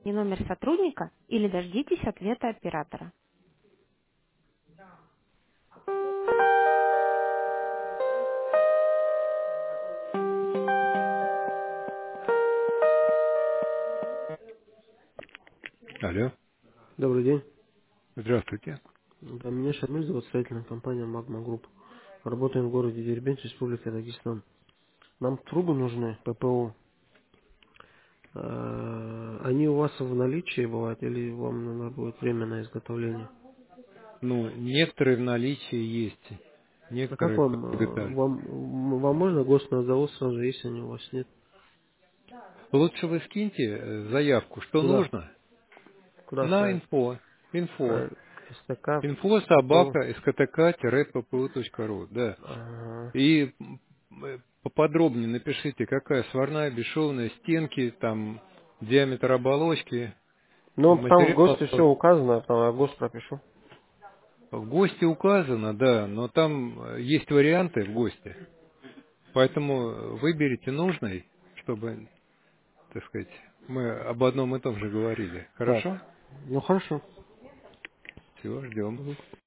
и номер сотрудника или дождитесь ответа оператора. Алло, Добрый день. здравствуйте. Да, меня Шамиль зовут, строительная компания Магма Групп. Работаем в городе Дербент, Республика Дагестан. Нам трубы нужны, ППО. Они у вас в наличии бывают или вам надо будет время на изготовление? Ну, некоторые в наличии есть, А как некоторые вам, подготовлены. вам можно госнадзор сразу, если они у вас нет? Лучше вы скиньте заявку, что Куда? нужно, Куда на ставить? инфо, инфо, СТК, инфо ППО. собака sktk-ppu.ru, да. Ага. И поподробнее напишите, какая сварная, бесшовная, стенки, там, диаметр оболочки, Ну, там в материал. ГОСТе все указано, там я ГОСТ пропишу. В ГОСТе указано, да, но там есть варианты в ГОСТе. Поэтому выберите нужный, чтобы, так сказать, мы об одном и том же говорили. Так, Хорошо? ну хорошо. Всего ждем. Мгм.